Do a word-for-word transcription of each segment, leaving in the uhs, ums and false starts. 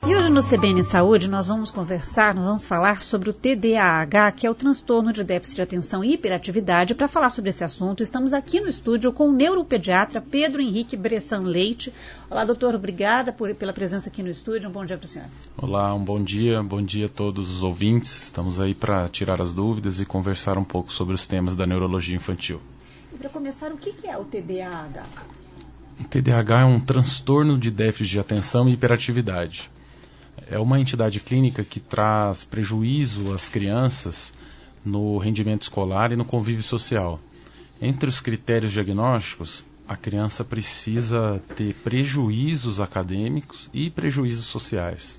E hoje no C B N Saúde nós vamos conversar, nós vamos falar sobre o T D A H, que é o transtorno de déficit de atenção e hiperatividade. Para falar sobre esse assunto, estamos aqui no estúdio com o neuropediatra Pedro Henrique Bressan Leite. Olá, doutor, obrigada por, pela presença aqui no estúdio. Um bom dia para o senhor. Olá, um bom dia, bom dia a todos os ouvintes. Estamos aí para tirar as dúvidas e conversar um pouco sobre os temas da neurologia infantil. E para começar, o que é o T D A H? O T D A H é um transtorno de déficit de atenção e hiperatividade. É uma entidade clínica que traz prejuízo às crianças no rendimento escolar e no convívio social. Entre os critérios diagnósticos, a criança precisa ter prejuízos acadêmicos e prejuízos sociais.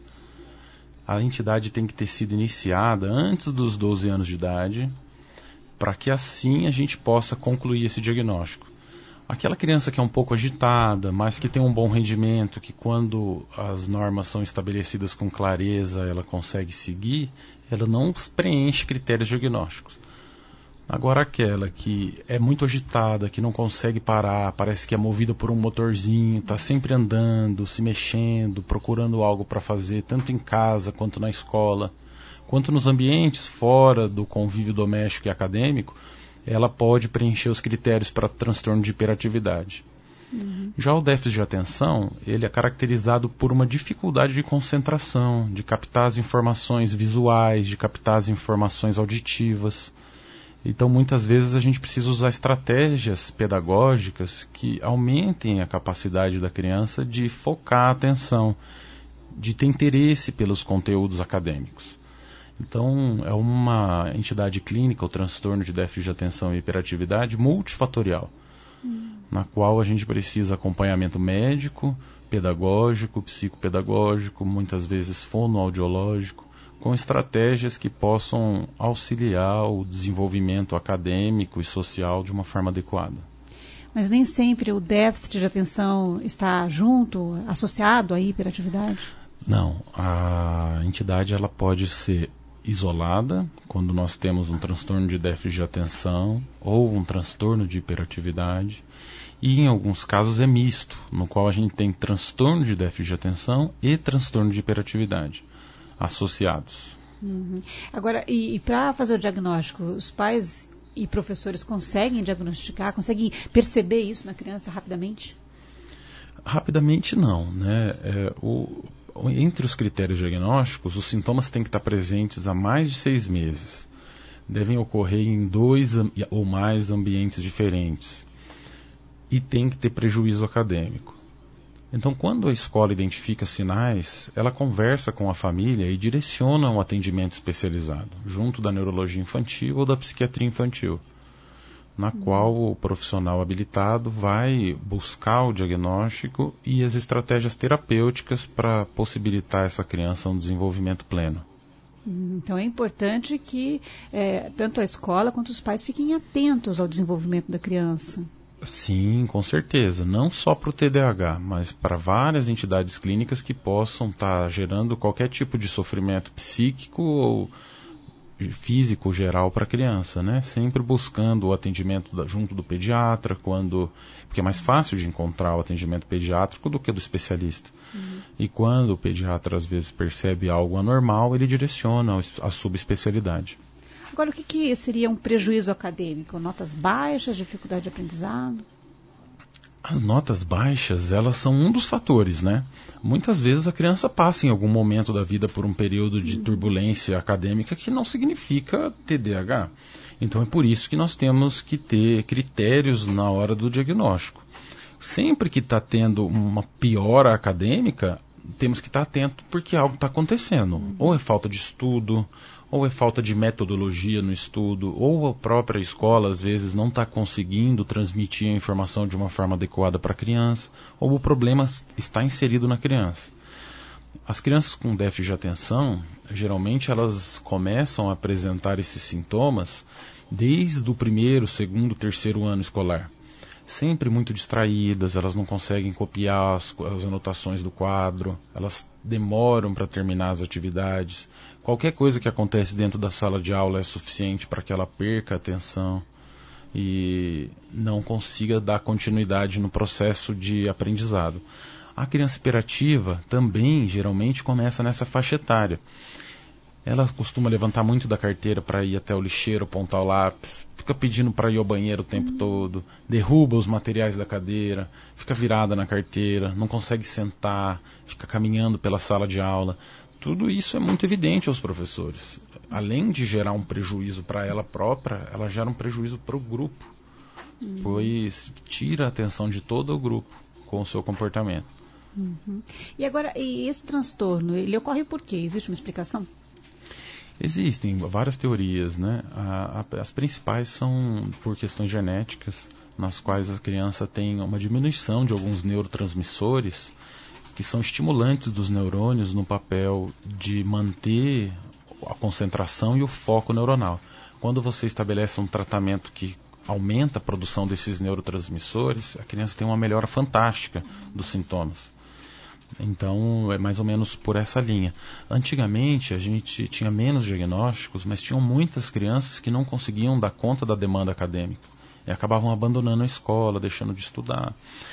A entidade tem que ter sido iniciada antes dos doze anos de idade, para que assim a gente possa concluir esse diagnóstico. Aquela criança que é um pouco agitada, mas que tem um bom rendimento, que quando as normas são estabelecidas com clareza, ela consegue seguir, ela não preenche critérios diagnósticos. Agora aquela que é muito agitada, que não consegue parar, parece que é movida por um motorzinho, está sempre andando, se mexendo, procurando algo para fazer, tanto em casa quanto na escola, quanto nos ambientes fora do convívio doméstico e acadêmico, ela pode preencher os critérios para transtorno de hiperatividade. Uhum. Já o déficit de atenção, ele é caracterizado por uma dificuldade de concentração, de captar as informações visuais, de captar as informações auditivas. Então, muitas vezes, a gente precisa usar estratégias pedagógicas que aumentem a capacidade da criança de focar a atenção, de ter interesse pelos conteúdos acadêmicos. Então, é uma entidade clínica, o transtorno de déficit de atenção e hiperatividade multifatorial, hum. na qual a gente precisa acompanhamento médico, pedagógico, psicopedagógico, muitas vezes fonoaudiológico, com estratégias que possam auxiliar o desenvolvimento acadêmico e social de uma forma adequada. Mas nem sempre o déficit de atenção está junto, associado à hiperatividade? Não, a entidade ela pode ser isolada, quando nós temos um transtorno de déficit de atenção ou um transtorno de hiperatividade, e em alguns casos é misto, no qual a gente tem transtorno de déficit de atenção e transtorno de hiperatividade associados. Uhum. Agora, e, e para fazer o diagnóstico, os pais e professores conseguem diagnosticar, conseguem perceber isso na criança rapidamente? Rapidamente não, né? É, o Entre os critérios diagnósticos, os sintomas têm que estar presentes há mais de seis meses. Devem ocorrer em dois ou mais ambientes diferentes. E tem que ter prejuízo acadêmico. Então, quando a escola identifica sinais, ela conversa com a família e direciona um atendimento especializado, junto da neurologia infantil ou da psiquiatria infantil, na qual o profissional habilitado vai buscar o diagnóstico e as estratégias terapêuticas para possibilitar essa criança um desenvolvimento pleno. Então é importante que é, tanto a escola quanto os pais fiquem atentos ao desenvolvimento da criança. Sim, com certeza. Não só para o T D A H, mas para várias entidades clínicas que possam estar gerando qualquer tipo de sofrimento psíquico ou físico geral para a criança, né? Sempre buscando o atendimento da, junto do pediatra, quando, porque é mais fácil de encontrar o atendimento pediátrico do que do especialista. Uhum. E quando o pediatra às vezes percebe algo anormal, ele direciona a subespecialidade. Agora, o que, que seria um prejuízo acadêmico? Notas baixas, dificuldade de aprendizado? As notas baixas, elas são um dos fatores, né? Muitas vezes a criança passa em algum momento da vida por um período de turbulência acadêmica que não significa T D A H. Então é por isso que nós temos que ter critérios na hora do diagnóstico. Sempre que está tendo uma piora acadêmica, temos que estar atento porque algo está acontecendo. Ou é falta de estudo, ou é falta de metodologia no estudo, ou a própria escola às vezes não está conseguindo transmitir a informação de uma forma adequada para a criança, ou o problema está inserido na criança. As crianças com déficit de atenção, geralmente elas começam a apresentar esses sintomas desde o primeiro, segundo, terceiro ano escolar. Sempre muito distraídas, elas não conseguem copiar as, as anotações do quadro, elas demoram para terminar as atividades. Qualquer coisa que acontece dentro da sala de aula é suficiente para que ela perca a atenção e não consiga dar continuidade no processo de aprendizado. A criança hiperativa também, geralmente, começa nessa faixa etária. Ela costuma levantar muito da carteira para ir até o lixeiro, apontar o lápis, fica pedindo para ir ao banheiro o tempo uhum. todo, derruba os materiais da cadeira, fica virada na carteira, não consegue sentar, fica caminhando pela sala de aula. Tudo isso é muito evidente aos professores. Além de gerar um prejuízo para ela própria, ela gera um prejuízo para o grupo, uhum. pois tira a atenção de todo o grupo com o seu comportamento. Uhum. E agora, e esse transtorno, ele ocorre por quê? Existe uma explicação? Existem várias teorias, né? A, a, as principais são por questões genéticas, nas quais a criança tem uma diminuição de alguns neurotransmissores que são estimulantes dos neurônios no papel de manter a concentração e o foco neuronal. Quando você estabelece um tratamento que aumenta a produção desses neurotransmissores, a criança tem uma melhora fantástica dos sintomas. Então, é mais ou menos por essa linha. Antigamente, a gente tinha menos diagnósticos, mas tinham muitas crianças que não conseguiam dar conta da demanda acadêmica e acabavam abandonando a escola, deixando de estudar.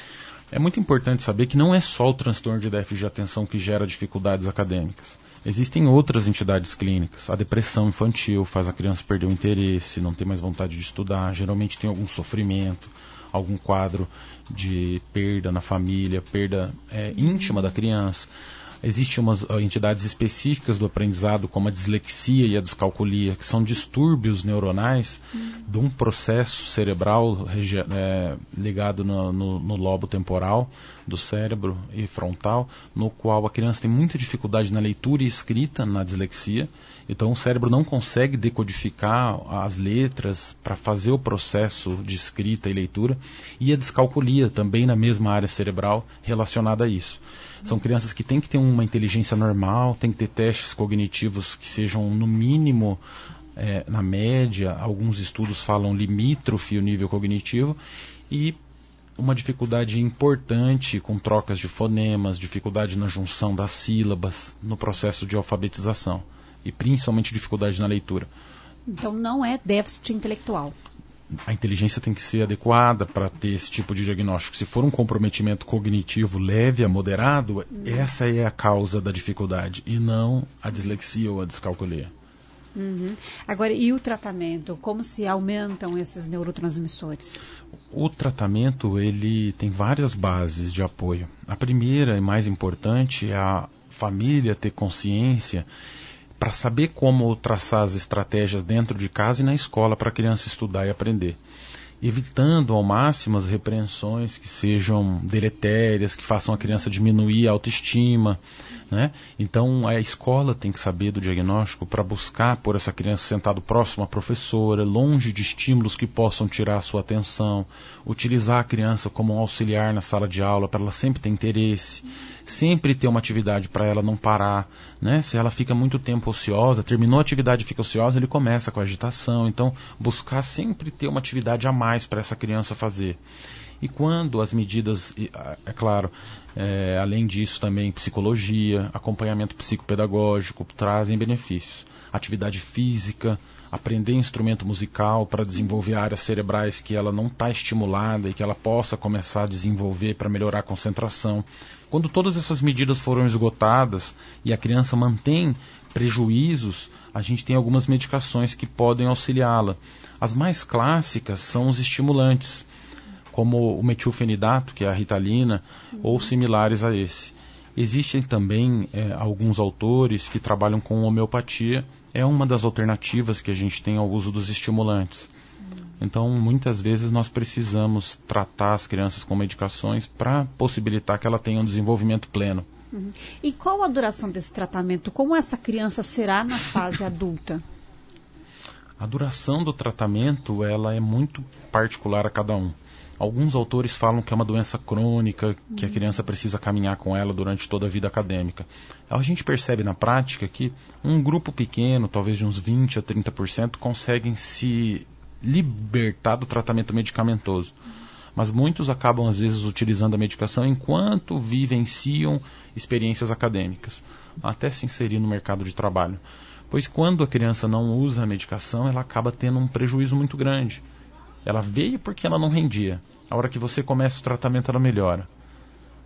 É muito importante saber que não é só o transtorno de déficit de atenção que gera dificuldades acadêmicas. Existem outras entidades clínicas. A depressão infantil faz a criança perder o interesse, não ter mais vontade de estudar, geralmente tem algum sofrimento, algum quadro de perda na família, perda é, íntima da criança. Existem umas uh, entidades específicas do aprendizado, como a dislexia e a descalculia, que são distúrbios neuronais uhum. de um processo cerebral é, ligado no, no, no lobo temporal do cérebro e frontal, no qual a criança tem muita dificuldade na leitura e escrita na dislexia. Então o cérebro não consegue decodificar as letras para fazer o processo de escrita e leitura. E a descalculia, também na mesma área cerebral relacionada a isso. São crianças que têm que ter uma inteligência normal, têm que ter testes cognitivos que sejam, no mínimo, é, na média, alguns estudos falam limítrofe o nível cognitivo, e uma dificuldade importante com trocas de fonemas, dificuldade na junção das sílabas, no processo de alfabetização, e principalmente dificuldade na leitura. Então não é déficit intelectual. A inteligência tem que ser adequada para ter esse tipo de diagnóstico. Se for um comprometimento cognitivo leve a moderado, uhum. essa é a causa da dificuldade, e não a dislexia ou a descalculia. Uhum. Agora, e o tratamento? Como se aumentam esses neurotransmissores? O tratamento, ele tem várias bases de apoio. A primeira e mais importante é a família ter consciência para saber como traçar as estratégias dentro de casa e na escola para a criança estudar e aprender, evitando ao máximo as repreensões que sejam deletérias, que façam a criança diminuir a autoestima, né? Então a escola tem que saber do diagnóstico para buscar pôr essa criança sentada próximo à professora, longe de estímulos que possam tirar a sua atenção, utilizar a criança como um auxiliar na sala de aula para ela sempre ter interesse, sempre ter uma atividade para ela não parar, né? Se ela fica muito tempo ociosa, terminou a atividade e fica ociosa, ele começa com agitação. Então buscar sempre ter uma atividade a mais para essa criança fazer. E quando as medidas, é claro, é, além disso também psicologia, acompanhamento psicopedagógico trazem benefícios. Atividade física, aprender instrumento musical para desenvolver áreas cerebrais que ela não está estimulada e que ela possa começar a desenvolver para melhorar a concentração. Quando todas essas medidas foram esgotadas e a criança mantém prejuízos, a gente tem algumas medicações que podem auxiliá-la. As mais clássicas são os estimulantes, como o metilfenidato, que é a Ritalina, uhum. ou similares a esse. Existem também é, alguns autores que trabalham com homeopatia, é uma das alternativas que a gente tem ao uso dos estimulantes. Uhum. Então, muitas vezes nós precisamos tratar as crianças com medicações para possibilitar que ela tenha um desenvolvimento pleno. Uhum. E qual a duração desse tratamento? Como essa criança será na fase adulta? A duração do tratamento ela é muito particular a cada um. Alguns autores falam que é uma doença crônica, que a criança precisa caminhar com ela durante toda a vida acadêmica. A gente percebe na prática que um grupo pequeno, talvez de uns vinte a trinta por cento, conseguem se libertar do tratamento medicamentoso. Mas muitos acabam, às vezes, utilizando a medicação enquanto vivenciam experiências acadêmicas, até se inserir no mercado de trabalho. Pois quando a criança não usa a medicação, ela acaba tendo um prejuízo muito grande. Ela veio porque ela não rendia. A hora que você começa o tratamento, ela melhora.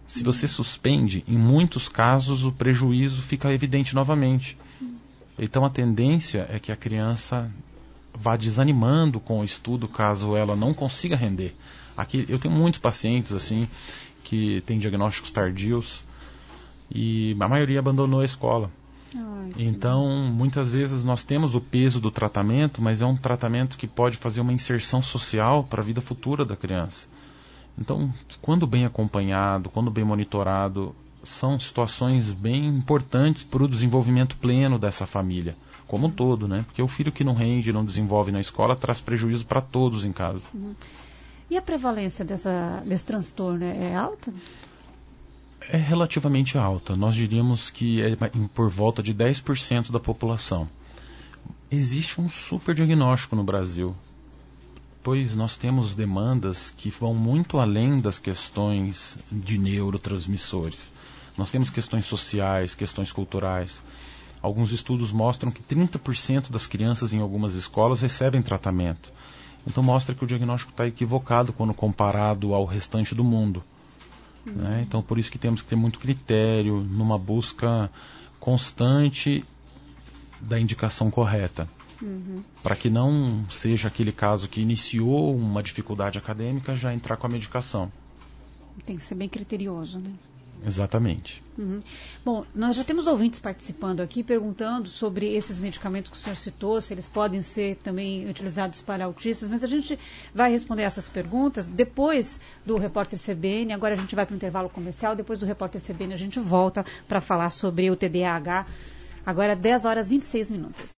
Se você suspende, em muitos casos o prejuízo fica evidente novamente. Então a tendência é que a criança vá desanimando com o estudo caso ela não consiga render. Aqui eu tenho muitos pacientes assim que têm diagnósticos tardios e a maioria abandonou a escola. Ai, então, muitas vezes nós temos o peso do tratamento, mas é um tratamento que pode fazer uma inserção social para a vida futura da criança. Então, quando bem acompanhado, quando bem monitorado, são situações bem importantes para o desenvolvimento pleno dessa família, como um todo, né? Porque o filho que não rende, não desenvolve na escola, traz prejuízo para todos em casa. Uhum. E a prevalência dessa, desse transtorno é alta? É relativamente alta. Nós diríamos que é por volta de dez por cento da população. Existe um super diagnóstico no Brasil, pois nós temos demandas que vão muito além das questões de neurotransmissores. Nós temos questões sociais, questões culturais. Alguns estudos mostram que trinta por cento das crianças em algumas escolas recebem tratamento. Então mostra que o diagnóstico está equivocado quando comparado ao restante do mundo. Uhum. Né? Então por isso que temos que ter muito critério numa busca constante da indicação correta. Uhum. Para que não seja aquele caso que iniciou uma dificuldade acadêmica já entrar com a medicação. Tem que ser bem criterioso, né? Exatamente. Uhum. Bom, nós já temos ouvintes participando aqui, perguntando sobre esses medicamentos que o senhor citou, se eles podem ser também utilizados para autistas, mas a gente vai responder essas perguntas depois do Repórter C B N. Agora a gente vai para o intervalo comercial, depois do Repórter C B N a gente volta para falar sobre o T D A H. Agora dez horas e vinte e seis minutos.